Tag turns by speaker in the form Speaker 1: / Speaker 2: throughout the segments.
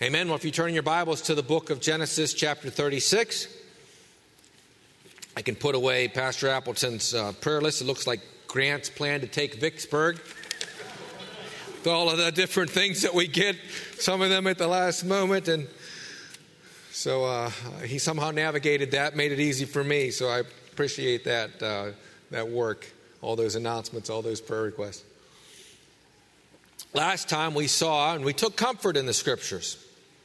Speaker 1: Amen. Well, if you turn in your Bibles to the book of Genesis, chapter 36, I can put away Pastor Appleton's prayer list. It looks like Grant's plan to take Vicksburg. With all of the different things that we get, some of them at the last moment. And so he somehow navigated that, made it easy for me. So I appreciate that work, all those announcements, all those prayer requests. Last time we saw, and we took comfort in the Scriptures,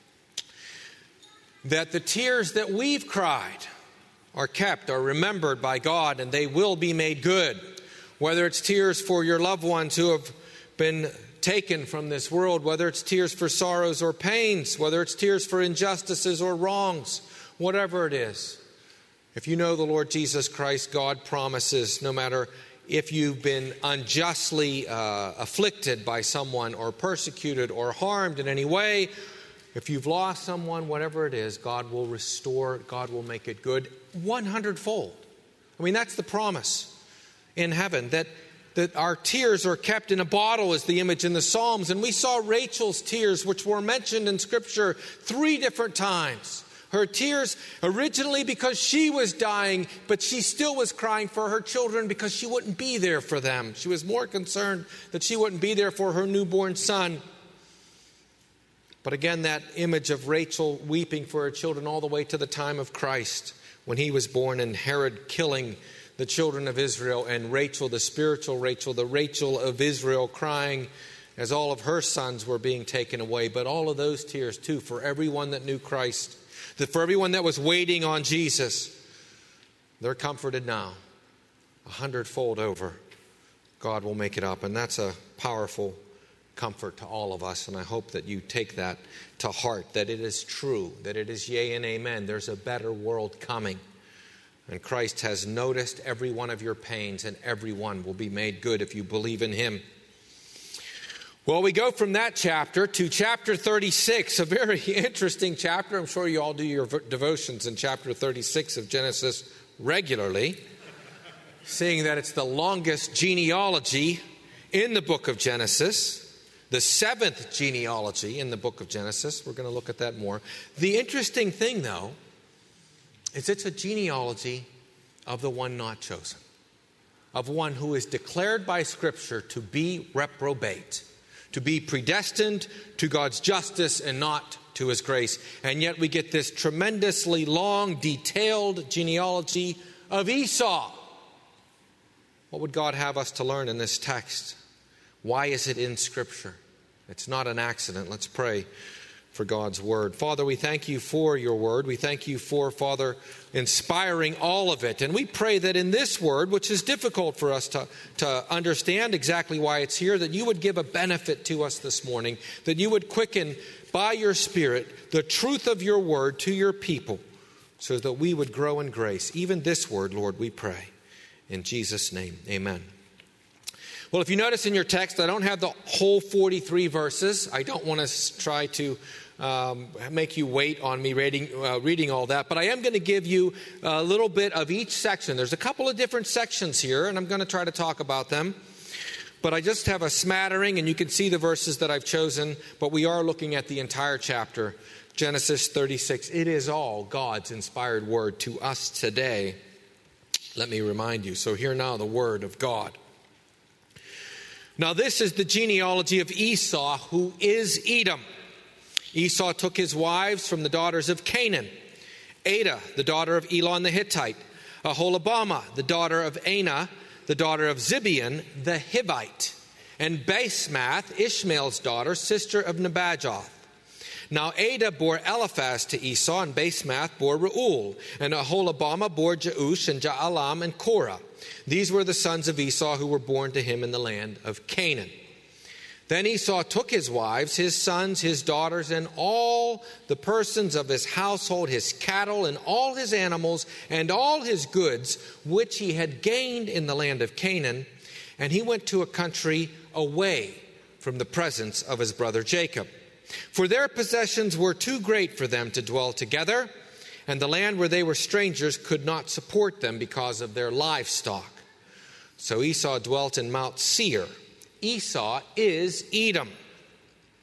Speaker 1: that the tears that we've cried are kept, are remembered by God, and they will be made good. Whether it's tears for your loved ones who have been taken from this world, whether it's tears for sorrows or pains, whether it's tears for injustices or wrongs, whatever it is. If you know the Lord Jesus Christ, God promises, no matter if you've been unjustly afflicted by someone or persecuted or harmed in any way, if you've lost someone, whatever it is, God will restore, God will make it good 100-fold. I mean, that's the promise in heaven, that our tears are kept in a bottle, is the image in the Psalms. And we saw Rachel's tears, which were mentioned in Scripture 3 different times. Her tears originally because she was dying, but she still was crying for her children because she wouldn't be there for them. She was more concerned that she wouldn't be there for her newborn son. But again, that image of Rachel weeping for her children all the way to the time of Christ, when he was born and Herod killing the children of Israel, and Rachel, the spiritual Rachel, the Rachel of Israel, crying as all of her sons were being taken away. But all of those tears too, for everyone that knew Christ, that for everyone that was waiting on Jesus, they're comforted now 100-fold over. God will make it up, and that's a powerful comfort to all of us, and I hope that you take that to heart, that it is true, that it is yea and amen. There's a better world coming, and Christ has noticed every one of your pains, and every one will be made good if you believe in him. Well, we go from that chapter to chapter 36, a very interesting chapter. I'm sure you all do your devotions in chapter 36 of Genesis regularly, seeing that it's the longest genealogy in the book of Genesis. The 7th genealogy in the book of Genesis. We're going to look at that more. The interesting thing, though, is it's a genealogy of the one not chosen, of one who is declared by Scripture to be reprobate, to be predestined to God's justice and not to his grace. And yet we get this tremendously long, detailed genealogy of Esau. What would God have us to learn in this text? Why is it in Scripture? It's not an accident. Let's pray for God's Word. Father, we thank you for your Word. We thank you for, Father, inspiring all of it. And we pray that in this Word, which is difficult for us to understand exactly why it's here, that you would give a benefit to us this morning, that you would quicken by your Spirit the truth of your Word to your people, so that we would grow in grace. Even this Word, Lord, we pray. In Jesus' name, amen. Well, if you notice in your text, I don't have the whole 43 verses. I don't want to try to make you wait on me reading all that, but I am going to give you a little bit of each section. There's a couple of different sections here, and I'm going to try to talk about them. But I just have a smattering, and you can see the verses that I've chosen, but we are looking at the entire chapter, Genesis 36. It is all God's inspired word to us today. Let me remind you. So hear now the word of God. Now this is the genealogy of Esau, who is Edom. Esau took his wives from the daughters of Canaan. Adah, the daughter of Elon the Hittite. Aholibamah, the daughter of Anah, the daughter of Zibeon the Hivite. And Basemath, Ishmael's daughter, sister of Nebajoth. Now Adah bore Eliphaz to Esau, and Basemath bore Reuel. And Aholibamah bore Jeush and Jaalam and Korah. These were the sons of Esau who were born to him in the land of Canaan. Then Esau took his wives, his sons, his daughters, and all the persons of his household, his cattle, and all his animals, and all his goods, which he had gained in the land of Canaan, and he went to a country away from the presence of his brother Jacob. For their possessions were too great for them to dwell together, and the land where they were strangers could not support them because of their livestock. So Esau dwelt in Mount Seir. Esau is Edom.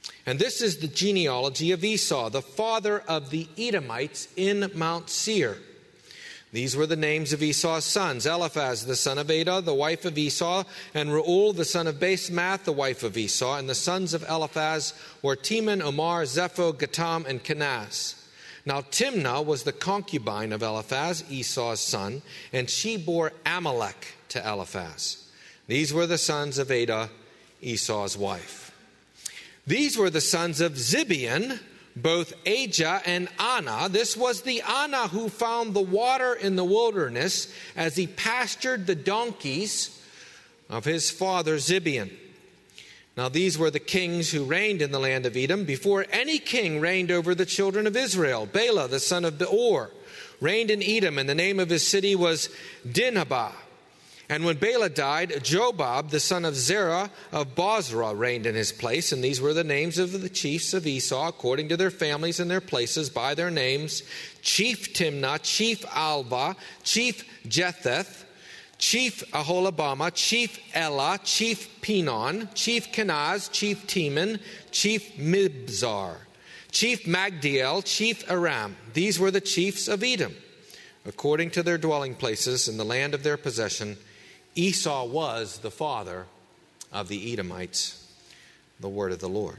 Speaker 1: And this is the genealogy of Esau, the father of the Edomites in Mount Seir. These were the names of Esau's sons: Eliphaz, the son of Adah, the wife of Esau, and Reuel, the son of Basemath, the wife of Esau. And the sons of Eliphaz were Teman, Omar, Zepho, Gatam, and Kenaz. Now Timnah was the concubine of Eliphaz, Esau's son, and she bore Amalek to Eliphaz. These were the sons of Adah, Esau's wife. These were the sons of Zibeon, both Ajah and Anah. This was the Anah who found the water in the wilderness as he pastured the donkeys of his father Zibeon. Now these were the kings who reigned in the land of Edom before any king reigned over the children of Israel. Bela, the son of Beor, reigned in Edom, and the name of his city was Dinhabah. And when Bela died, Jobab, the son of Zerah of Bozrah, reigned in his place. And these were the names of the chiefs of Esau, according to their families and their places, by their names: Chief Timnah, Chief Alva, Chief Jetheth, Chief Aholabama, Chief Elah, Chief Pinon, Chief Kenaz, Chief Teman, Chief Mibzar, Chief Magdiel, Chief Aram. These were the chiefs of Edom, according to their dwelling places in the land of their possession. Esau was the father of the Edomites. The word of the Lord.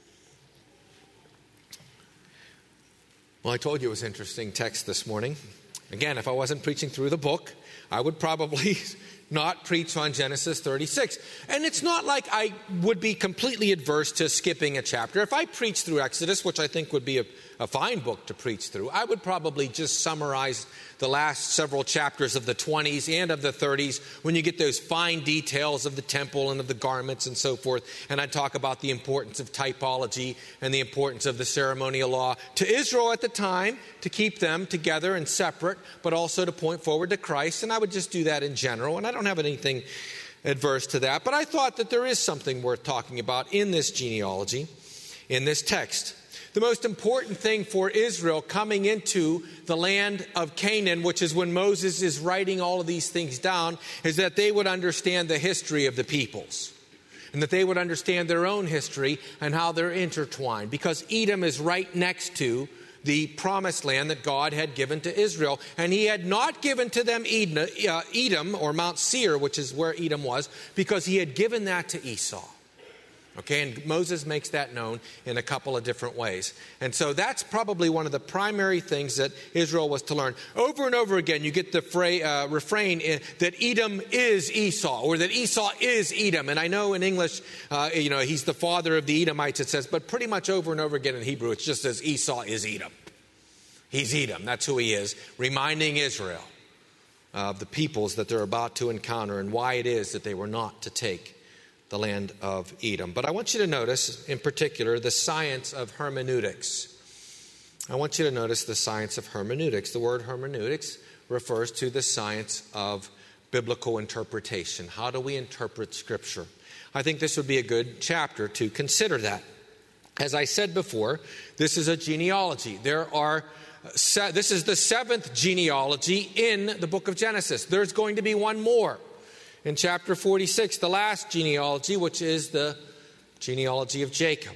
Speaker 1: Well, I told you it was an interesting text this morning. Again, if I wasn't preaching through the book, I would probably not preach on Genesis 36. And it's not like I would be completely adverse to skipping a chapter. If I preach through Exodus, which I think would be a fine book to preach through, I would probably just summarize the last several chapters of the 20s and of the 30s when you get those fine details of the temple and of the garments and so forth. And I'd talk about the importance of typology and the importance of the ceremonial law to Israel at the time, to keep them together and separate, but also to point forward to Christ. And I would just do that in general. And I don't have anything adverse to that. But I thought that there is something worth talking about in this genealogy, in this text. The most important thing for Israel coming into the land of Canaan, which is when Moses is writing all of these things down, is that they would understand the history of the peoples. And that they would understand their own history and how they're intertwined. Because Edom is right next to the promised land that God had given to Israel. And he had not given to them Edom or Mount Seir, which is where Edom was, because he had given that to Esau. Okay, and Moses makes that known in a couple of different ways. And so that's probably one of the primary things that Israel was to learn. Over and over again, you get the refrain that Edom is Esau, or that Esau is Edom. And I know in English, he's the father of the Edomites, it says, but pretty much over and over again in Hebrew, it's just as Esau is Edom. He's Edom, that's who he is, reminding Israel of the peoples that they're about to encounter and why it is that they were not to take the land of Edom. But I want you to notice, in particular, the science of hermeneutics. I want you to notice the science of hermeneutics. The word hermeneutics refers to the science of biblical interpretation. How do we interpret Scripture? I think this would be a good chapter to consider that. As I said before, this is a genealogy. This is the seventh genealogy in the book of Genesis. There's going to be one more in chapter 46, the last genealogy, which is the genealogy of Jacob.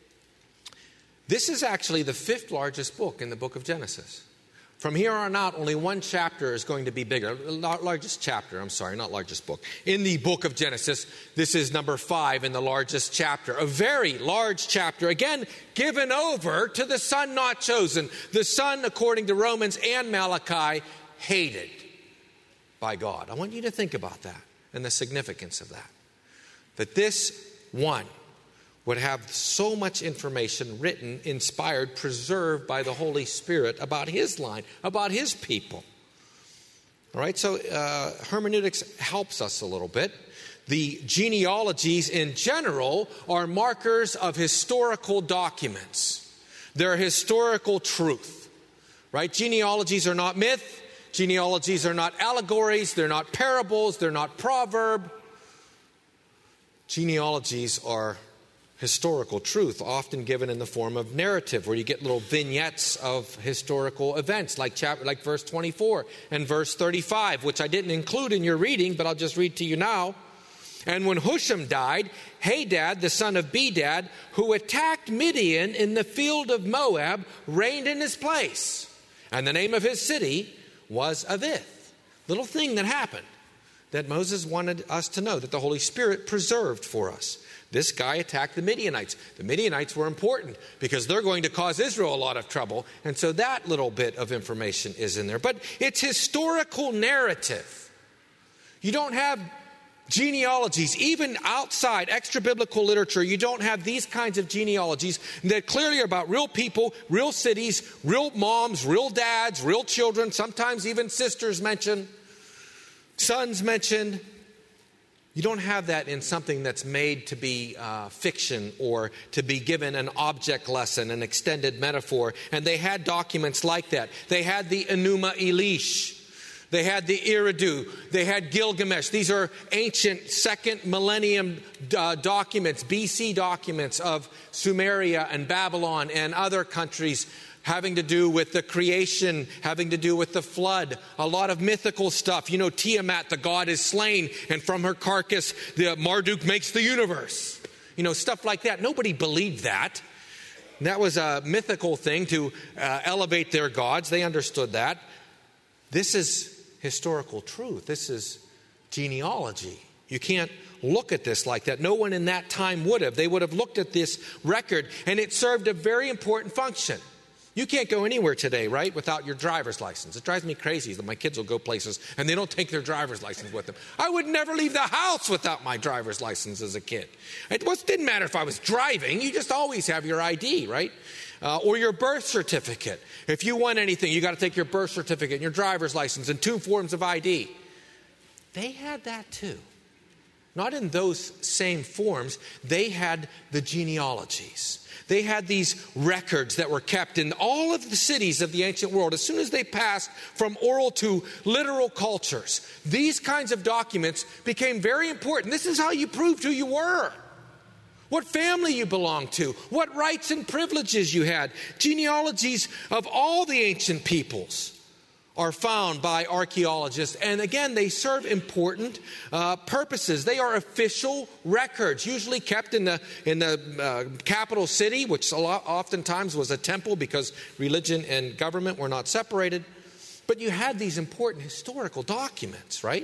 Speaker 1: This is actually the fifth largest book in the book of Genesis. From here on out, only one chapter is going to be bigger. Largest chapter, not largest book. In the book of Genesis, this is number 5 in the largest chapter. A very large chapter, again, given over to the son not chosen. The son, according to Romans and Malachi, hated by God. I want you to think about that and the significance of that. That this one would have so much information written, inspired, preserved by the Holy Spirit about his line, about his people. All right, so hermeneutics helps us a little bit. The genealogies in general are markers of historical documents. They're historical truth, right? Genealogies are not myth. Genealogies are not allegories. They're not parables. They're not proverb. Genealogies are historical truth, often given in the form of narrative, where you get little vignettes of historical events, like verse 24 and verse 35, which I didn't include in your reading, but I'll just read to you now. And when Husham died, Hadad, the son of Bedad, who attacked Midian in the field of Moab, reigned in his place. And the name of his city was Avith. Little thing that happened that Moses wanted us to know, that the Holy Spirit preserved for us. This guy attacked the Midianites. The Midianites were important because they're going to cause Israel a lot of trouble. And so that little bit of information is in there. But it's historical narrative. You don't have genealogies, even outside extra-biblical literature. You don't have these kinds of genealogies that clearly are about real people, real cities, real moms, real dads, real children, sometimes even sisters mentioned, sons mentioned. You don't have that in something that's made to be fiction or to be given an object lesson, an extended metaphor. And they had documents like that. They had the Enuma Elish. They had the Eridu. They had Gilgamesh. These are ancient second millennium documents, BC documents of Sumeria and Babylon and other countries having to do with the creation, having to do with the flood, a lot of mythical stuff. You know, Tiamat, the god, is slain, and from her carcass, the Marduk makes the universe. You know, stuff like that. Nobody believed that. That was a mythical thing to elevate their gods. They understood that. This is historical truth. This is genealogy. You can't look at this like that. No one in that time would have. They would have looked at this record, and it served a very important function. You can't go anywhere today, right, without your driver's license. It drives me crazy that my kids will go places and they don't take their driver's license with them. I would never leave the house without my driver's license as a kid. It didn't matter if I was driving. You just always have your ID, right? Or your birth certificate. If you want anything, you got to take your birth certificate and your driver's license and 2 forms of ID. They had that too. Not in those same forms. They had the genealogies. They had these records that were kept in all of the cities of the ancient world. As soon as they passed from oral to literal cultures, these kinds of documents became very important. This is how you proved who you were, what family you belonged to, what rights and privileges you had. Genealogies of all the ancient peoples are found by archaeologists. And again, they serve important purposes. They are official records, usually kept in the capital city, which oftentimes was a temple because religion and government were not separated. But you had these important historical documents, right?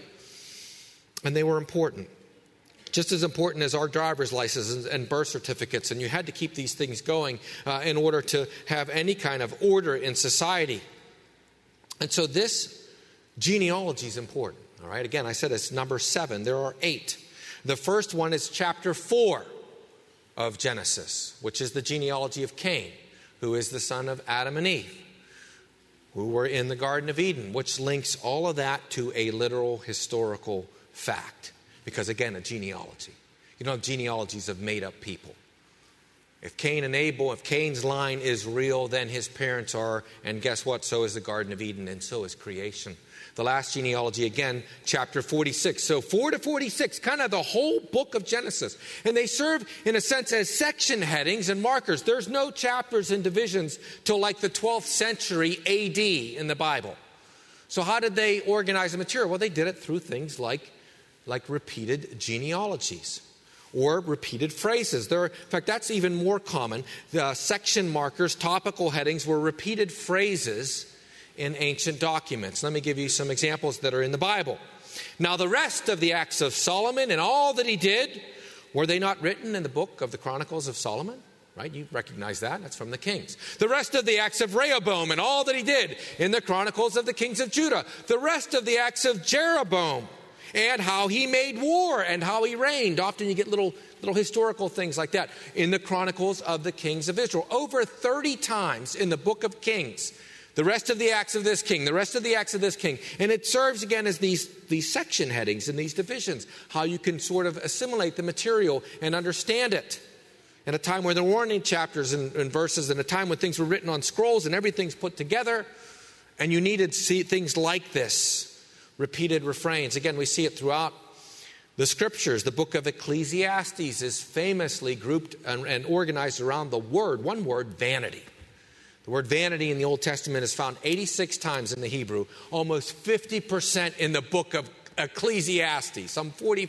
Speaker 1: And they were important. Just as important as our driver's licenses and birth certificates. And you had to keep these things going in order to have any kind of order in society. And so this genealogy is important, all right? Again, I said it's number 7. There are 8. The first one is chapter 4 of Genesis, which is the genealogy of Cain, who is the son of Adam and Eve, who were in the Garden of Eden, which links all of that to a literal historical fact. Because again, a genealogy. You don't have genealogies of made-up people. If Cain and Abel, if Cain's line is real, then his parents are, and guess what? So is the Garden of Eden, and so is creation. The last genealogy, again, chapter 46. So 4 to 46, kind of the whole book of Genesis. And they serve, in a sense, as section headings and markers. There's no chapters and divisions till like the 12th century AD in the Bible. So how did they organize the material? Well, they did it through things like repeated genealogies. Or repeated phrases. In fact, that's even more common. The section markers, topical headings, were repeated phrases in ancient documents. Let me give you some examples that are in the Bible. Now, the rest of the acts of Solomon and all that he did, were they not written in the book of the Chronicles of Solomon? Right? You recognize that. That's from the Kings. The rest of the acts of Rehoboam and all that he did in the Chronicles of the Kings of Judah. The rest of the acts of Jeroboam. And how he made war and how he reigned. Often you get little historical things like that in the Chronicles of the Kings of Israel. Over 30 times in the book of Kings. The rest of the acts of this king, the rest of the acts of this king. And it serves again as these section headings and these divisions. How you can sort of assimilate the material and understand it. In a time where there weren't any chapters and verses, in a time when things were written on scrolls and everything's put together. And you needed to see things like this. Repeated refrains. Again, we see it throughout the scriptures. The book of Ecclesiastes is famously grouped and organized around one word, vanity. The word vanity in the Old Testament is found 86 times in the Hebrew, almost 50% in the book of Ecclesiastes, some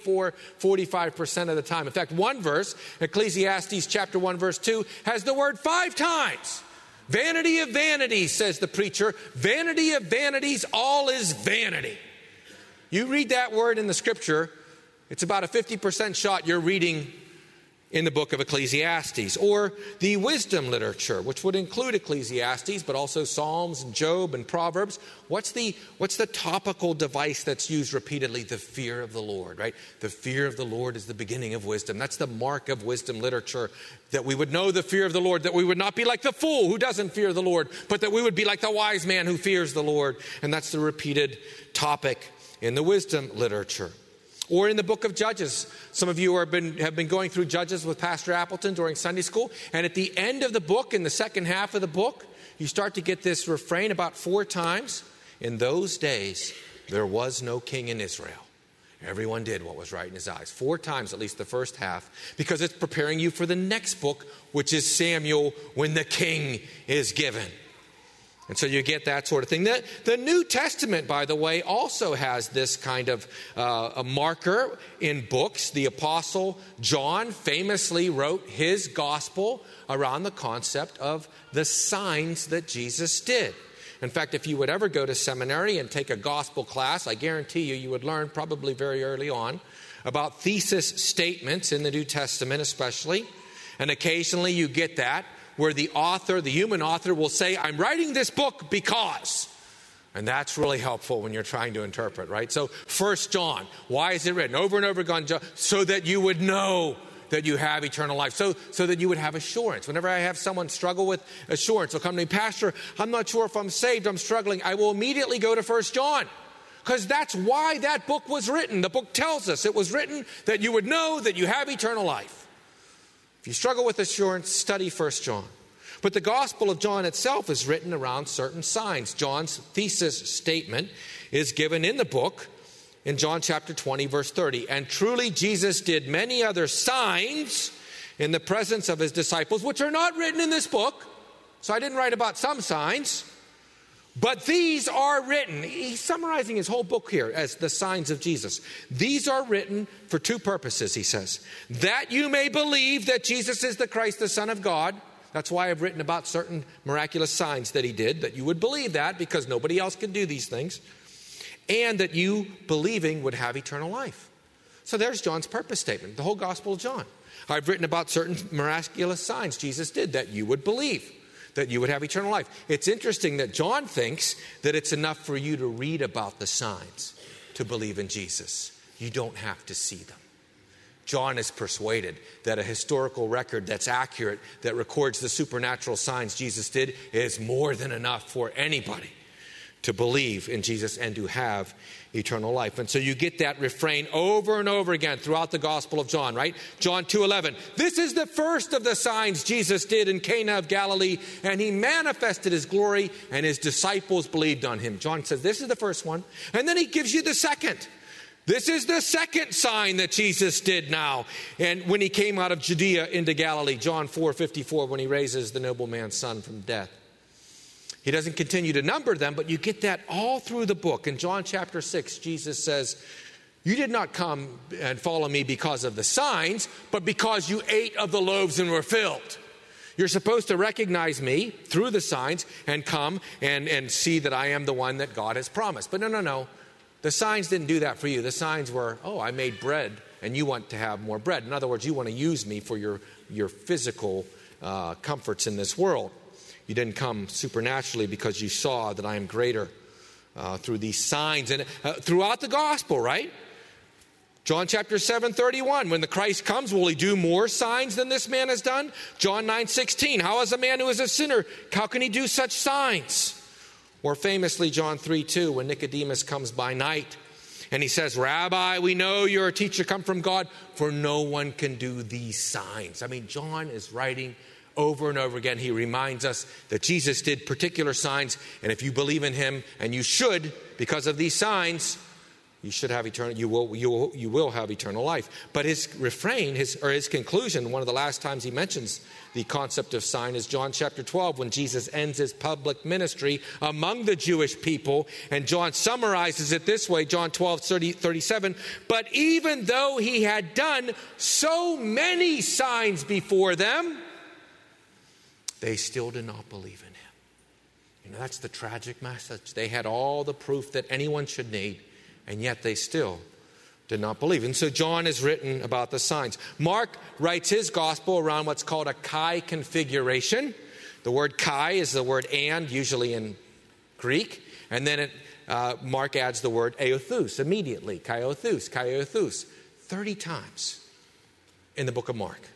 Speaker 1: 45% of the time. In fact, one verse, Ecclesiastes chapter 1, verse 2, has the word 5 times. Vanity of vanities, says the preacher. Vanity of vanities, all is vanity. You read that word in the scripture, it's about a 50% shot you're reading in the book of Ecclesiastes. Or the wisdom literature, which would include Ecclesiastes, but also Psalms and Job and Proverbs. What's the topical device that's used repeatedly? The fear of the Lord, right? The fear of the Lord is the beginning of wisdom. That's the mark of wisdom literature, that we would know the fear of the Lord, that we would not be like the fool who doesn't fear the Lord, but that we would be like the wise man who fears the Lord. And that's the repeated topic in the wisdom literature. Or in the book of Judges. Some of you have been going through Judges with Pastor Appleton during Sunday school. And at the end of the book, in the second half of the book, you start to get this refrain about 4 times. In those days, there was no king in Israel. Everyone did what was right in his eyes. 4 times, at least the first half, because it's preparing you for the next book, which is Samuel, when the king is given. And so you get that sort of thing. The New Testament, by the way, also has this kind of a marker in books. The Apostle John famously wrote his gospel around the concept of the signs that Jesus did. In fact, if you would ever go to seminary and take a gospel class, I guarantee you would learn probably very early on about thesis statements in the New Testament especially. And occasionally you get that, where the author, the human author, will say, I'm writing this book because. And that's really helpful when you're trying to interpret, right? So 1 John, why is it written? Over and over again, so that you would know that you have eternal life. So that you would have assurance. Whenever I have someone struggle with assurance, they'll come to me, Pastor, I'm not sure if I'm saved, I'm struggling. I will immediately go to 1 John. Because that's why that book was written. The book tells us it was written that you would know that you have eternal life. If you struggle with assurance, study 1 John. But the Gospel of John itself is written around certain signs. John's thesis statement is given in the book in John chapter 20, verse 30. And truly Jesus did many other signs in the presence of his disciples, which are not written in this book. So I didn't write about some signs. But these are written. He's summarizing his whole book here as the signs of Jesus. These are written for 2 purposes, he says. That you may believe that Jesus is the Christ, the Son of God. That's why I've written about certain miraculous signs that he did, that you would believe that because nobody else can do these things. And that you, believing, would have eternal life. So there's John's purpose statement, the whole Gospel of John. I've written about certain miraculous signs Jesus did that you would believe, that you would have eternal life. It's interesting that John thinks that it's enough for you to read about the signs to believe in Jesus. You don't have to see them. John is persuaded that a historical record that's accurate, that records the supernatural signs Jesus did, is more than enough for anybody to believe in Jesus and to have eternal life. And so you get that refrain over and over again throughout the Gospel of John, right? John 2:11. This is the first of the signs Jesus did in Cana of Galilee, and he manifested his glory, and his disciples believed on him. John says this is the first one, and then he gives you the second. This is the second sign that Jesus did now. And when he came out of Judea into Galilee, John 4:54, when he raises the nobleman's son from death. He doesn't continue to number them, but you get that all through the book. In John chapter 6, Jesus says, you did not come and follow me because of the signs, but because you ate of the loaves and were filled. You're supposed to recognize me through the signs and come and see that I am the one that God has promised. But no. The signs didn't do that for you. The signs were, I made bread and you want to have more bread. In other words, you want to use me for your physical comforts in this world. You didn't come supernaturally because you saw that I am greater through these signs. And throughout the gospel, right? John chapter 7:31, when the Christ comes, will he do more signs than this man has done? John 9:16, how is a man who is a sinner, how can he do such signs? Or famously, John 3:2, when Nicodemus comes by night and he says, Rabbi, we know you're a teacher come from God, for no one can do these signs. I mean, John is writing over and over again. He reminds us that Jesus did particular signs, and if you believe in him, and you should, because of these signs, You should have eternal. You will have eternal life. But his refrain, his conclusion, one of the last times he mentions the concept of sign is John chapter 12, when Jesus ends his public ministry among the Jewish people, and John summarizes it this way, John 12:37. But even though he had done so many signs before them, they still did not believe in him. You know, that's the tragic message. They had all the proof that anyone should need, and yet they still did not believe. And so John has written about the signs. Mark writes his gospel around what's called a chi configuration. The word chi is the word and, usually in Greek. And then Mark adds the word eothus immediately. Kaiothus, kaiothus. 30 times in the book of Mark.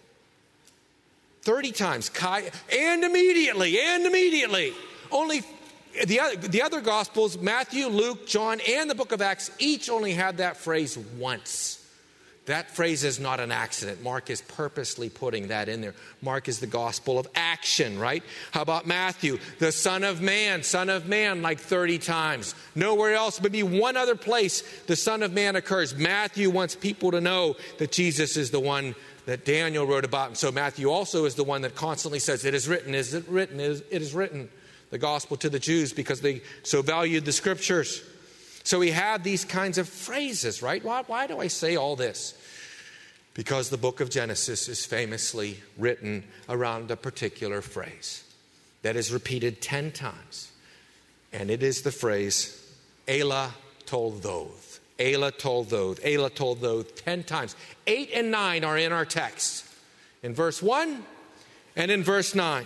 Speaker 1: 30 times. Chi, and immediately. Only the other Gospels, Matthew, Luke, John, and the book of Acts, each only had that phrase once. That phrase is not an accident. Mark is purposely putting that in there. Mark is the gospel of action, right? How about Matthew? The Son of Man, like 30 times. Nowhere else, maybe one other place the Son of Man occurs. Matthew wants people to know that Jesus is the one that Daniel wrote about. And so Matthew also is the one that constantly says, it is written, it is written. The gospel to the Jews, because they so valued the scriptures. So we have these kinds of phrases, right? Why do I say all this? Because the book of Genesis is famously written around a particular phrase that is repeated 10 times. And it is the phrase, Elah toldoth. Elah toldoth. Elah toldoth 10 times. 8 and 9 are in our text. In verse 1 and in verse 9.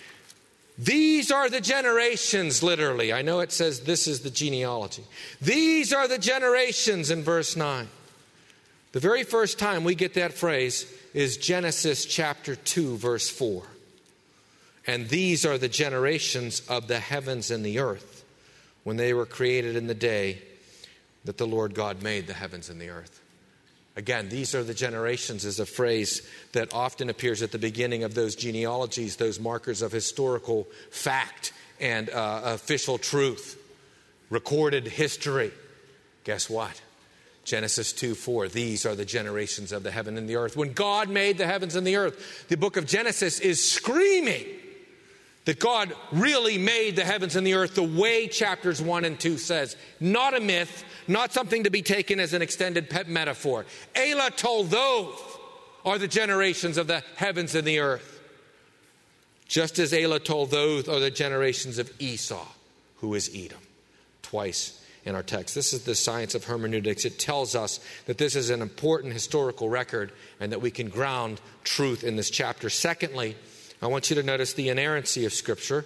Speaker 1: These are the generations, literally. I know it says this is the genealogy. These are the generations in verse 9. The very first time we get that phrase is Genesis chapter 2, verse 4. And these are the generations of the heavens and the earth when they were created in the day that the Lord God made the heavens and the earth. Again, these are the generations is a phrase that often appears at the beginning of those genealogies, those markers of historical fact and official truth, recorded history. Guess what? Genesis 2:4, these are the generations of the heaven and the earth. When God made the heavens and the earth, the book of Genesis is screaming that God really made the heavens and the earth the way chapters 1 and 2 says. Not a myth, not something to be taken as an extended pet metaphor. Elah toldoth are the generations of the heavens and the earth. Just as Elah toldoth are the generations of Esau, who is Edom. Twice in our text. This is the science of hermeneutics. It tells us that this is an important historical record and that we can ground truth in this chapter. Secondly, I want you to notice the inerrancy of Scripture.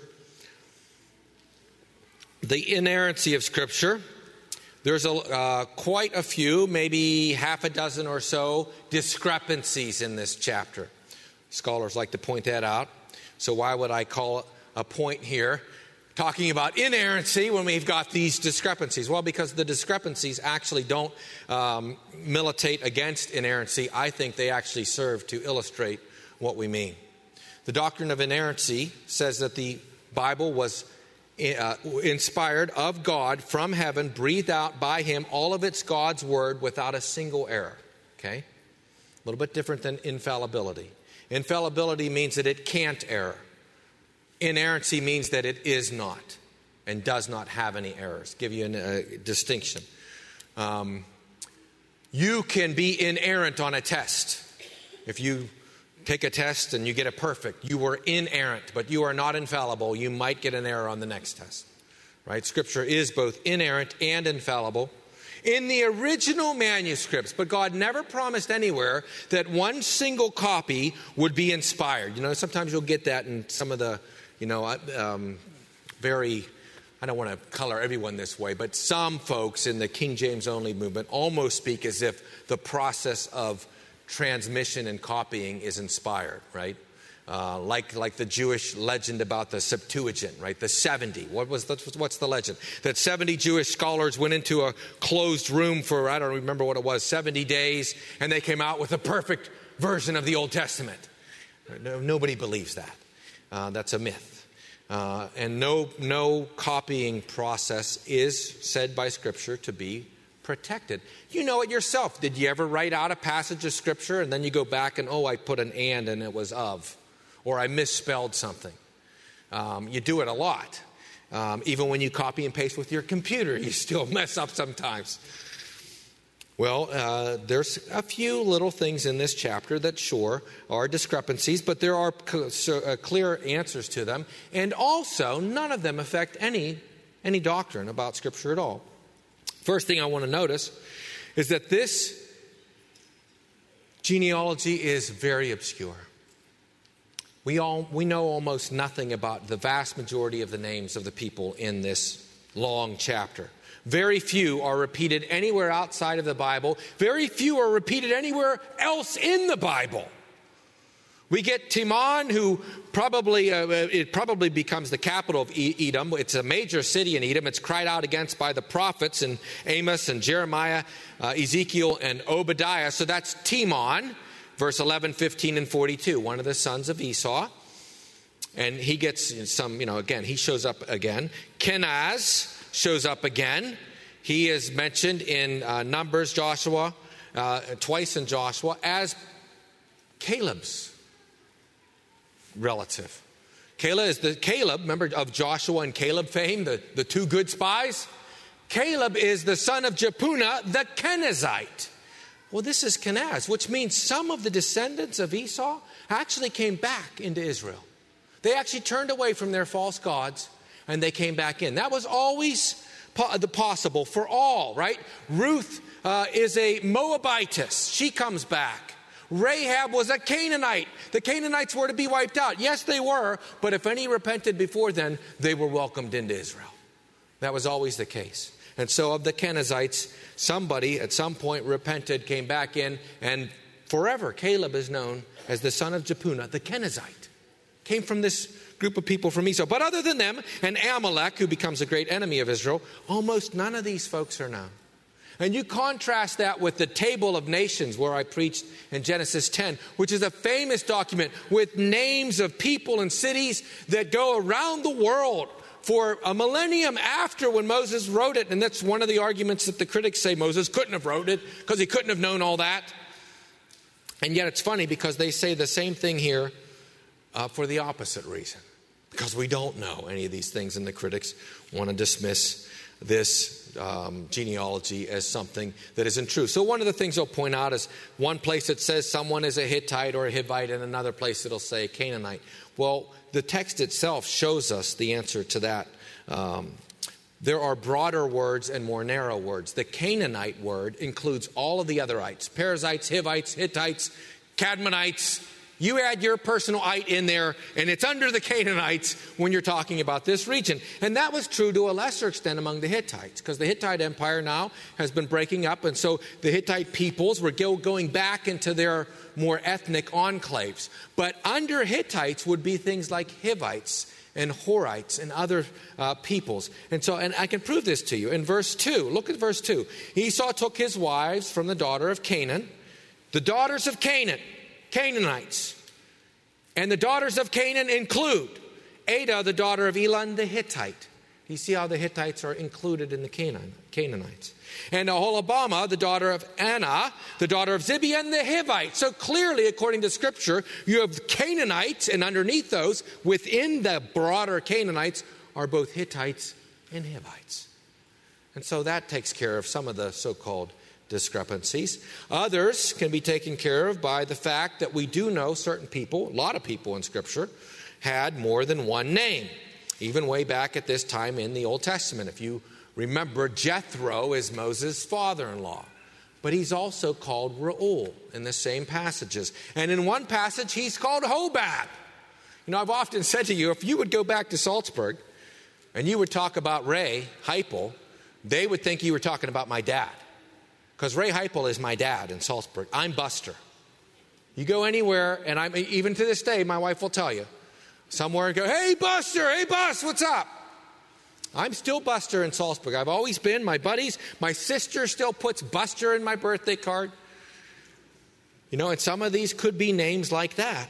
Speaker 1: The inerrancy of Scripture. There's quite a few, maybe half a dozen or so, discrepancies in this chapter. Scholars like to point that out. So why would I call a point here talking about inerrancy when we've got these discrepancies? Well, because the discrepancies actually don't militate against inerrancy. I think they actually serve to illustrate what we mean. The doctrine of inerrancy says that the Bible was inspired of God from heaven, breathed out by Him, all of it's God's word without a single error. Okay? A little bit different than infallibility. Infallibility means that it can't err. Inerrancy means that it is not and does not have any errors. Give you a distinction. You can be inerrant on a test. If you take a test and you get a perfect, you were inerrant, but you are not infallible. You might get an error on the next test. Right? Scripture is both inerrant and infallible. In the original manuscripts, but God never promised anywhere that one single copy would be inspired. You know, sometimes you'll get that in some of the, very, I don't want to color everyone this way, but some folks in the King James only movement almost speak as if the process of transmission and copying is inspired, right? Like the Jewish legend about the Septuagint, right? The 70. What's the legend? That 70 Jewish scholars went into a closed room for, I don't remember what it was, 70 days, and they came out with a perfect version of the Old Testament. Nobody believes that. That's a myth. And no copying process is said by Scripture to be protected. You know it yourself. Did you ever write out a passage of Scripture and then you go back and, I put an and it was of, or I misspelled something? You do it a lot. Even when you copy and paste with your computer, you still mess up sometimes. Well, there's a few little things in this chapter that sure are discrepancies, but there are clear answers to them. And also, none of them affect any doctrine about Scripture at all. First thing I want to notice is that this genealogy is very obscure. We know almost nothing about the vast majority of the names of the people in this long chapter. Very few are repeated anywhere outside of the Bible. Very few are repeated anywhere else in the Bible. We get Timon, who it probably becomes the capital of Edom. It's a major city in Edom. It's cried out against by the prophets in Amos and Jeremiah, Ezekiel and Obadiah. So that's Timon, verse 11, 15, and 42, one of the sons of Esau. And he gets some, again, he shows up again. Kenaz shows up again. He is mentioned in Numbers, Joshua, twice in Joshua, as Caleb's relative. Caleb, remember of Joshua and Caleb fame, the two good spies? Caleb is the son of Jephunneh, the Kenizzite. Well, this is Kenaz, which means some of the descendants of Esau actually came back into Israel. They actually turned away from their false gods and they came back in. That was always possible for all, right? Ruth is a Moabitess. She comes back. Rahab was a Canaanite. The Canaanites were to be wiped out. Yes, they were, but if any repented before then, they were welcomed into Israel. That was always the case. And so of the Kenizzites, somebody at some point repented, came back in, and forever Caleb is known as the son of Jephunneh, the Kenizzite. Came from this group of people from Esau. But other than them, and Amalek, who becomes a great enemy of Israel, almost none of these folks are known. And you contrast that with the Table of Nations, where I preached in Genesis 10, which is a famous document with names of people and cities that go around the world for a millennium after when Moses wrote it. And that's one of the arguments that the critics say Moses couldn't have wrote it because he couldn't have known all that. And yet it's funny because they say the same thing here for the opposite reason. Because we don't know any of these things, and the critics want to dismiss this genealogy as something that isn't true. So one of the things I'll point out is one place it says someone is a Hittite or a Hivite, and another place it'll say Canaanite. Well, the text itself shows us the answer to that. There are broader words and more narrow words. The Canaanite word includes all of the other ites: Perizzites, Hivites, Hittites, Cadmonites. You add your personal ite in there, and it's under the Canaanites when you're talking about this region. And that was true to a lesser extent among the Hittites, because the Hittite Empire now has been breaking up, and so the Hittite peoples were going back into their more ethnic enclaves. But under Hittites would be things like Hivites and Horites and other peoples. And I can prove this to you. In verse 2, look at verse 2. Esau took his wives from the daughter of Canaan, the daughters of Canaan, Canaanites. And the daughters of Canaan include Adah, the daughter of Elon the Hittite. You see how the Hittites are included in the Canaanites. And Aholibamah, the daughter of Anna, the daughter of Zibeon the Hivite. So clearly, according to Scripture, you have Canaanites, and underneath those, within the broader Canaanites, are both Hittites and Hivites. And so that takes care of some of the so-called discrepancies. Others can be taken care of by the fact that we do know certain people, a lot of people in Scripture, had more than one name, even way back at this time in the Old Testament. If you remember, Jethro is Moses' father-in-law, but he's also called Reuel in the same passages. And in one passage, he's called Hobab. I've often said to you, if you would go back to Salzburg and you would talk about Ray Heipel, they would think you were talking about my dad. Because Ray Heipel is my dad in Salzburg. I'm Buster. You go anywhere, and even to this day, my wife will tell you, somewhere and go, "Hey, Buster, hey, Bus, what's up?" I'm still Buster in Salzburg. I've always been. My buddies, my sister still puts Buster in my birthday card. And some of these could be names like that.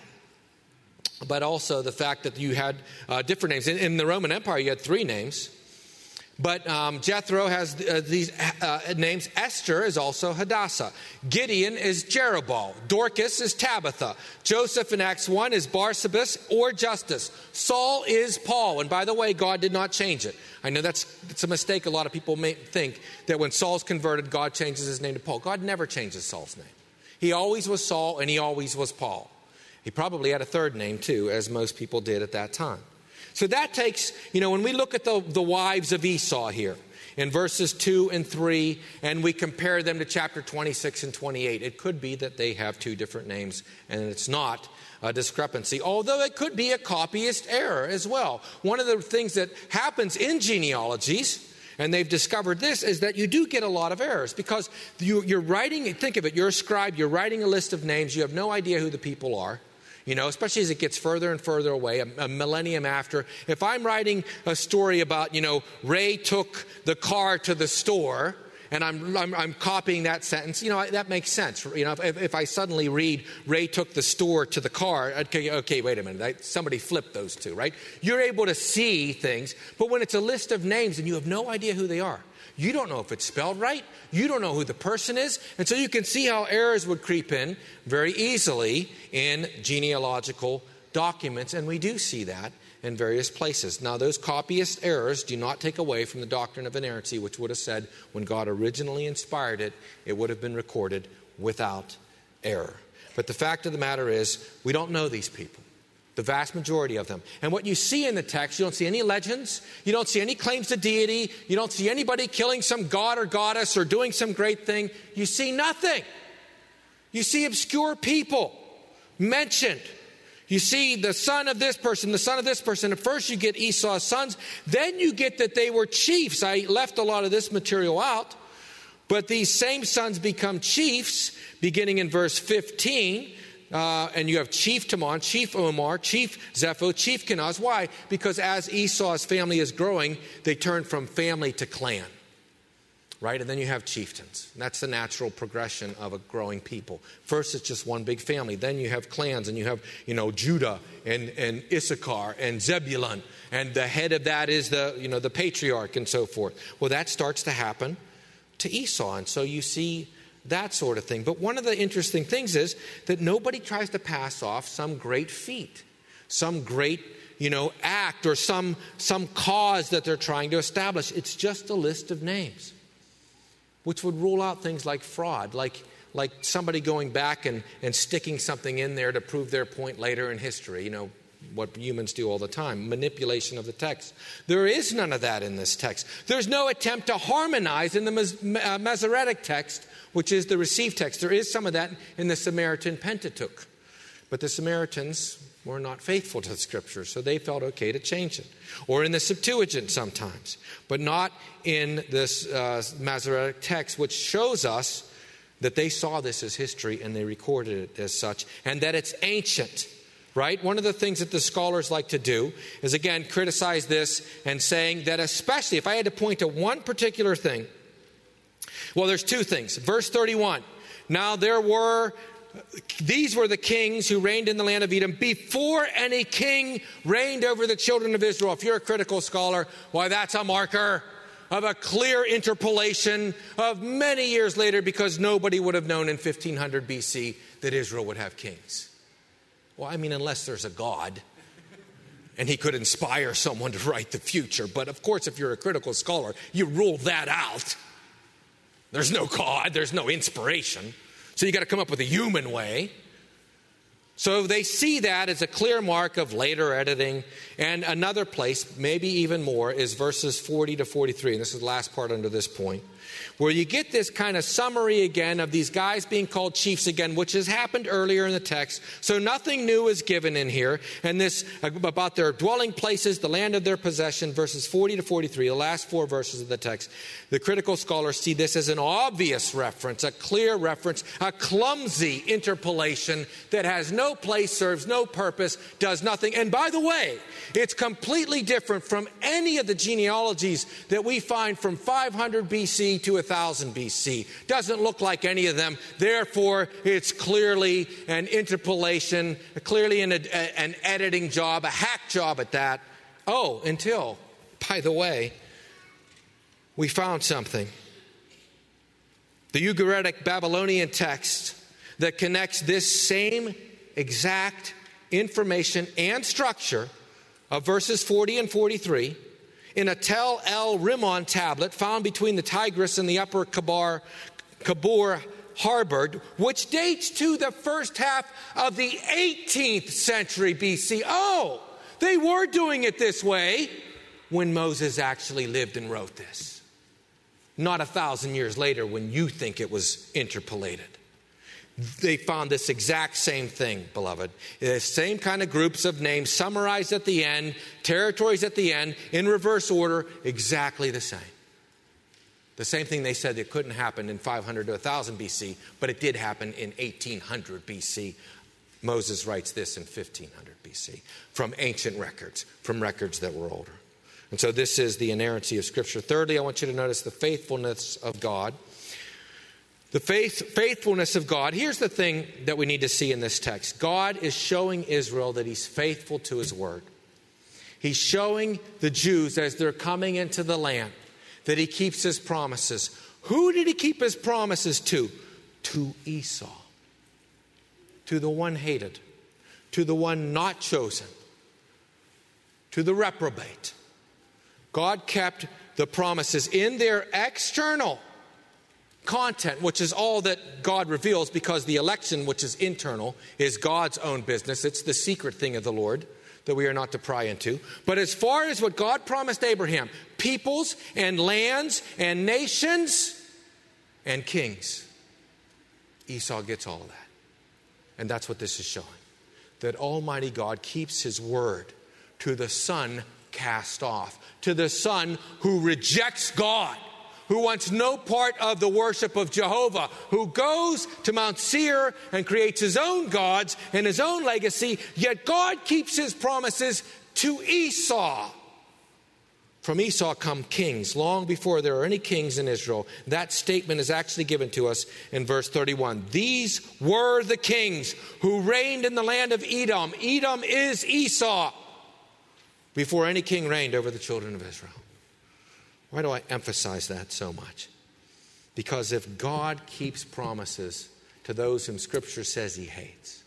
Speaker 1: But also the fact that you had different names. In the Roman Empire, you had 3 names. But Jethro has these names. Esther is also Hadassah. Gideon is Jerubbaal. Dorcas is Tabitha. Joseph in Acts 1 is Barsabas or Justus. Saul is Paul. And by the way, God did not change it. I know it's a mistake. A lot of people may think that when Saul's converted, God changes his name to Paul. God never changes Saul's name. He always was Saul and he always was Paul. He probably had a third name too, as most people did at that time. So that takes, when we look at the wives of Esau here in verses 2 and 3, and we compare them to chapter 26 and 28, it could be that they have two different names, and it's not a discrepancy, although it could be a copyist error as well. One of the things that happens in genealogies, and they've discovered this, is that you do get a lot of errors because you're writing, think of it, you're a scribe, you're writing a list of names, you have no idea who the people are. Especially as it gets further and further away, a millennium after. If I'm writing a story about, Ray took the car to the store, and I'm copying that sentence, that makes sense. If I suddenly read Ray took the store to the car, okay, wait a minute, somebody flipped those two, right? You're able to see things, but when it's a list of names and you have no idea who they are, you don't know if it's spelled right. You don't know who the person is. And so you can see how errors would creep in very easily in genealogical documents. And we do see that in various places. Now, those copyist errors do not take away from the doctrine of inerrancy, which would have said when God originally inspired it, it would have been recorded without error. But the fact of the matter is, we don't know these people. The vast majority of them. And what you see in the text, you don't see any legends. You don't see any claims to deity. You don't see anybody killing some god or goddess or doing some great thing. You see nothing. You see obscure people mentioned. You see the son of this person, the son of this person. At first you get Esau's sons. Then you get that they were chiefs. I left a lot of this material out. But these same sons become chiefs, beginning in verse 15. And you have Chief Timon, Chief Omar, Chief Zepho, Chief Kenaz. Why? Because as Esau's family is growing, they turn from family to clan. Right? And then you have chieftains. And that's the natural progression of a growing people. First, it's just one big family. Then you have clans, and you have, Judah and Issachar and Zebulun. And the head of that is the patriarch and so forth. Well, that starts to happen to Esau. And so you see that sort of thing. But one of the interesting things is that nobody tries to pass off some great feat, some great, act or some cause that they're trying to establish. It's just a list of names, which would rule out things like fraud, like somebody going back and sticking something in there to prove their point later in history, what humans do all the time, manipulation of the text. There is none of that in this text. There's no attempt to harmonize in the Masoretic text, which is the received text. There is some of that in the Samaritan Pentateuch. But the Samaritans were not faithful to the Scriptures, so they felt okay to change it. Or in the Septuagint sometimes, but not in this Masoretic text, which shows us that they saw this as history and they recorded it as such, and that it's ancient. Right? One of the things that the scholars like to do is, again, criticize this and saying that especially, if I had to point to one particular thing, well, there's two things. Verse 31, now these were the kings who reigned in the land of Edom before any king reigned over the children of Israel. If you're a critical scholar, why, that's a marker of a clear interpolation of many years later, because nobody would have known in 1500 BC that Israel would have kings. Well, unless there's a God and he could inspire someone to write the future. But of course, if you're a critical scholar, you rule that out. There's no God, there's no inspiration. So you got to come up with a human way. So they see that as a clear mark of later editing. And another place, maybe even more, is verses 40 to 43. And this is the last part under this point, where you get this kind of summary again of these guys being called chiefs again, which has happened earlier in the text. So nothing new is given in here. And this about their dwelling places, the land of their possession, verses 40 to 43, the last four verses of the text. The critical scholars see this as an obvious reference, a clear reference, a clumsy interpolation that has no place, serves no purpose, does nothing. And by the way, it's completely different from any of the genealogies that we find from 500 BC to 1000 BC. Doesn't look like any of them. Therefore, it's clearly an interpolation, clearly an editing job, a hack job at that. Oh, until, by the way, we found something. The Ugaritic Babylonian text that connects this same exact information and structure of verses 40 and 43 in a Tel El Rimon tablet found between the Tigris and the upper Kabur Harbor, which dates to the first half of the 18th century BC. Oh, they were doing it this way when Moses actually lived and wrote this. Not 1,000 years later when you think it was interpolated. They found this exact same thing, beloved. The same kind of groups of names summarized at the end, territories at the end, in reverse order, exactly the same. The same thing they said that couldn't happen in 500 to 1000 BC, but it did happen in 1800 BC. Moses writes this in 1500 BC from ancient records, from records that were older. And so this is the inerrancy of Scripture. Thirdly, I want you to notice the faithfulness of God. The faithfulness of God. Here's the thing that we need to see in this text. God is showing Israel that He's faithful to His word. He's showing the Jews as they're coming into the land that He keeps His promises. Who did He keep His promises to? To Esau. To the one hated. To the one not chosen. To the reprobate. God kept the promises in their external content, which is all that God reveals, because the election, which is internal, is God's own business. It's the secret thing of the Lord that we are not to pry into. But as far as what God promised Abraham, peoples and lands and nations and kings, Esau gets all of that. And that's what this is showing. That Almighty God keeps His word to the son cast off, to the son who rejects God, who wants no part of the worship of Jehovah, who goes to Mount Seir and creates his own gods and his own legacy, yet God keeps His promises to Esau. From Esau come kings, long before there are any kings in Israel. That statement is actually given to us in verse 31. These were the kings who reigned in the land of Edom. Edom is Esau. Before any king reigned over the children of Israel. Why do I emphasize that so much? Because if God keeps promises to those whom Scripture says He hates,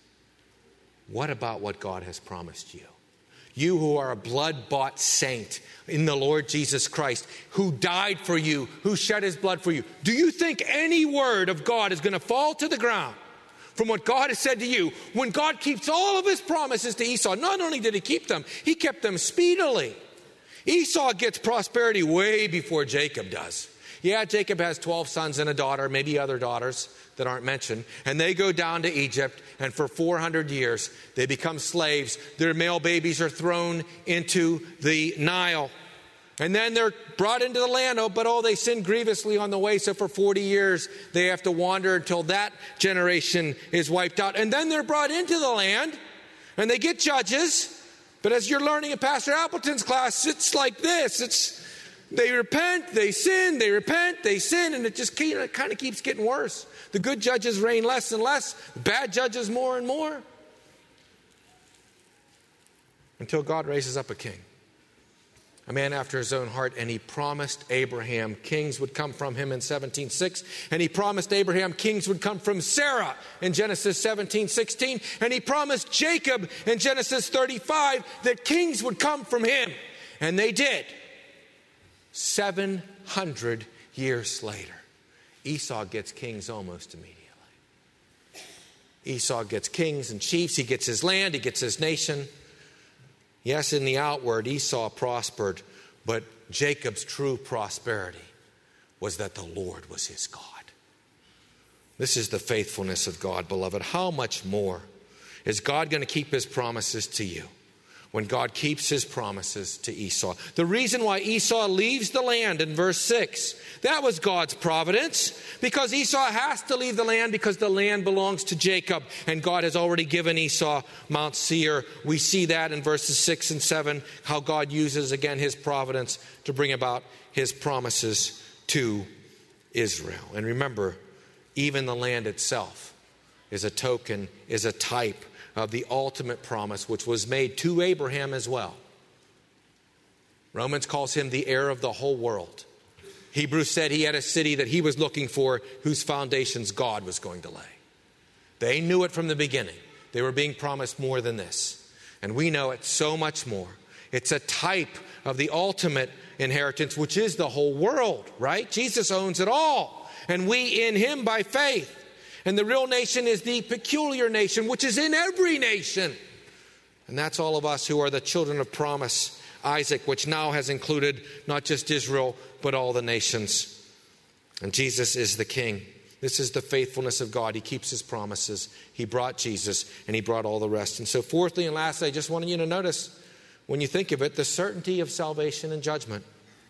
Speaker 1: what about what God has promised you? You who are a blood-bought saint in the Lord Jesus Christ, who died for you, who shed His blood for you. Do you think any word of God is going to fall to the ground from what God has said to you when God keeps all of His promises to Esau? Not only did He keep them, He kept them speedily. Esau gets prosperity way before Jacob does. Yeah, Jacob has 12 sons and a daughter, maybe other daughters that aren't mentioned. And they go down to Egypt, and for 400 years, they become slaves. Their male babies are thrown into the Nile. And then they're brought into the land, but they sin grievously on the way. So for 40 years, they have to wander until that generation is wiped out. And then they're brought into the land, and they get judges. But as you're learning in Pastor Appleton's class, it's like this. They repent, they sin, they repent, they sin, and it just kind of keeps getting worse. The good judges reign less and less, the bad judges more and more. Until God raises up a king, a man after His own heart, and He promised Abraham kings would come from him in 17:6, and He promised Abraham kings would come from Sarah in Genesis 17:16, and He promised Jacob in Genesis 35 that kings would come from him, and they did. 700 years later, Esau gets kings almost immediately. Esau gets kings and chiefs, he gets his land, he gets his nation. Yes, in the outward, Esau prospered, but Jacob's true prosperity was that the Lord was his God. This is the faithfulness of God, beloved. How much more is God going to keep His promises to you when God keeps His promises to Esau? The reason why Esau leaves the land in verse 6, that was God's providence, because Esau has to leave the land because the land belongs to Jacob, and God has already given Esau Mount Seir. We see that in verses 6 and 7, how God uses again His providence to bring about His promises to Israel. And remember, even the land itself is a token, is a type of the ultimate promise which was made to Abraham as well. Romans calls him the heir of the whole world. Hebrews said he had a city that he was looking for whose foundations God was going to lay. They knew it from the beginning. They were being promised more than this. And we know it so much more. It's a type of the ultimate inheritance, which is the whole world, right? Jesus owns it all. And we in him by faith. And the real nation is the peculiar nation, which is in every nation. And that's all of us who are the children of promise, Isaac, which now has included not just Israel, but all the nations. And Jesus is the King. This is the faithfulness of God. He keeps his promises. He brought Jesus, and he brought all the rest. And so fourthly and lastly, I just wanted you to notice, when you think of it, the certainty of salvation and judgment.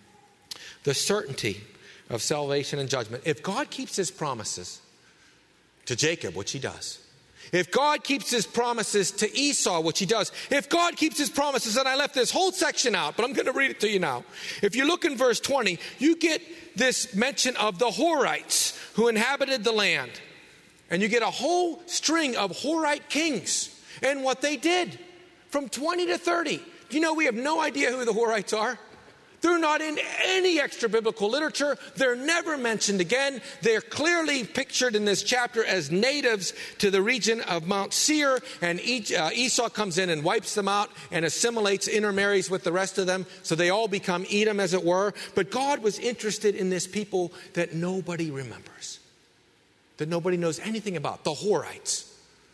Speaker 1: The certainty of salvation and judgment. If God keeps his promises to Jacob, which he does. If God keeps his promises to Esau, which he does. If God keeps his promises, and I left this whole section out, but I'm going to read it to you now. If you look in verse 20, you get this mention of the Horites who inhabited the land. And you get a whole string of Horite kings and what they did from 20 to 30. Do you know we have no idea who the Horites are? They're not in any extra biblical literature. They're never mentioned again. They're clearly pictured in this chapter as natives to the region of Mount Seir. And Esau comes in and wipes them out and assimilates, intermarries with the rest of them. So they all become Edom, as it were. But God was interested in this people that nobody remembers, that nobody knows anything about, the Horites.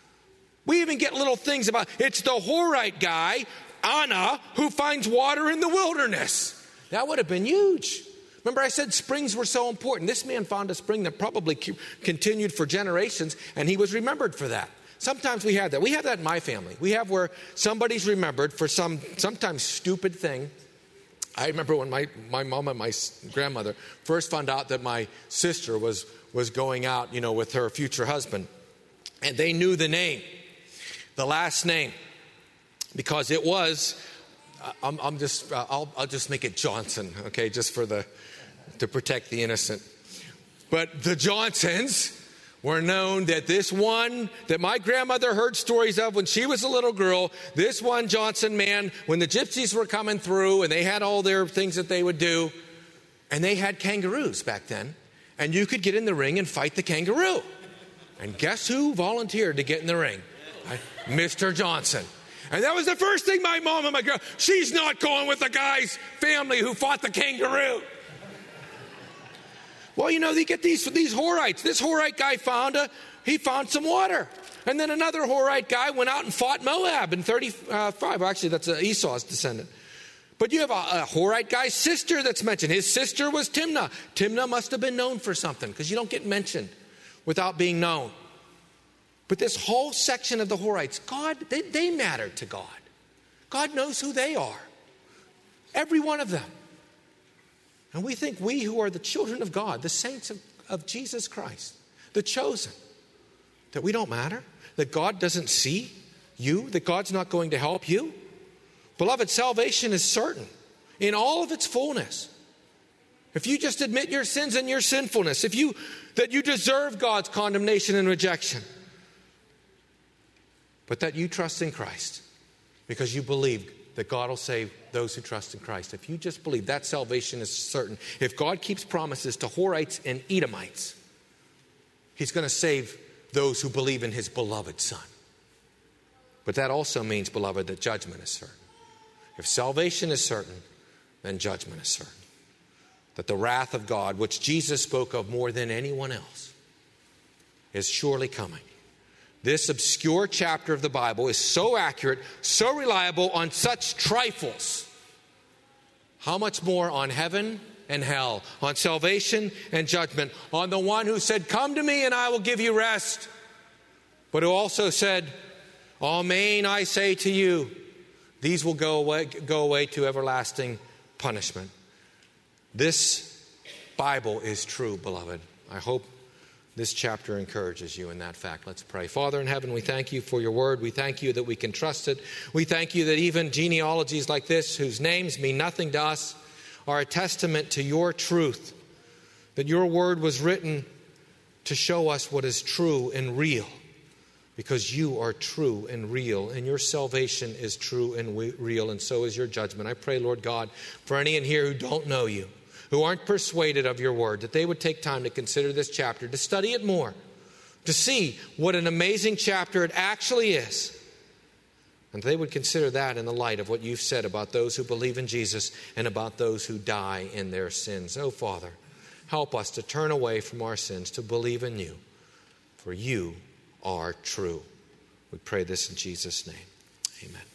Speaker 1: We even get little things about, it's the Horite guy, Anna, who finds water in the wilderness. That would have been huge. Remember I said springs were so important. This man found a spring that probably continued for generations, and he was remembered for that. Sometimes we have that. We have that in my family. We have where somebody's remembered for some sometimes stupid thing. I remember when my mom and my grandmother first found out that my sister was going out, with her future husband. And they knew the name, the last name, because it was... I'll just make it Johnson, okay, just to protect the innocent. But the Johnsons were known that this one that my grandmother heard stories of when she was a little girl, this one Johnson man, when the gypsies were coming through and they had all their things that they would do, and they had kangaroos back then, and you could get in the ring and fight the kangaroo. And guess who volunteered to get in the ring? Mr. Johnson. And that was the first thing my mom and my girl, she's not going with the guy's family who fought the kangaroo. Well, you get these Horites. This Horite guy found some water. And then another Horite guy went out and fought Moab in 35. Actually, that's Esau's descendant. But you have a Horite guy's sister that's mentioned. His sister was Timnah. Timnah must have been known for something, because you don't get mentioned without being known. But this whole section of the Horites, God, they matter to God. God knows who they are. Every one of them. And we think we who are the children of God, the saints of Jesus Christ, the chosen, that we don't matter, that God doesn't see you, that God's not going to help you. Beloved, salvation is certain in all of its fullness. If you just admit your sins and your sinfulness, that you deserve God's condemnation and rejection, but that you trust in Christ because you believe that God will save those who trust in Christ. If you just believe, that salvation is certain. If God keeps promises to Horites and Edomites, he's going to save those who believe in his beloved Son. But that also means, beloved, that judgment is certain. If salvation is certain, then judgment is certain. That the wrath of God, which Jesus spoke of more than anyone else, is surely coming. This obscure chapter of the Bible is so accurate, so reliable on such trifles. How much more on heaven and hell, on salvation and judgment, on the one who said, "Come to me and I will give you rest," but who also said, "Amen, I say to you, these will go away to everlasting punishment." This Bible is true, beloved. I hope this chapter encourages you in that fact. Let's pray. Father in heaven, we thank you for your word. We thank you that we can trust it. We thank you that even genealogies like this, whose names mean nothing to us, are a testament to your truth. That your word was written to show us what is true and real. Because you are true and real, and your salvation is true and real, and so is your judgment. I pray, Lord God, for any in here who don't know you, who aren't persuaded of your word, that they would take time to consider this chapter, to study it more, to see what an amazing chapter it actually is. And they would consider that in the light of what you've said about those who believe in Jesus and about those who die in their sins. Oh, Father, help us to turn away from our sins, to believe in you, for you are true. We pray this in Jesus' name. Amen.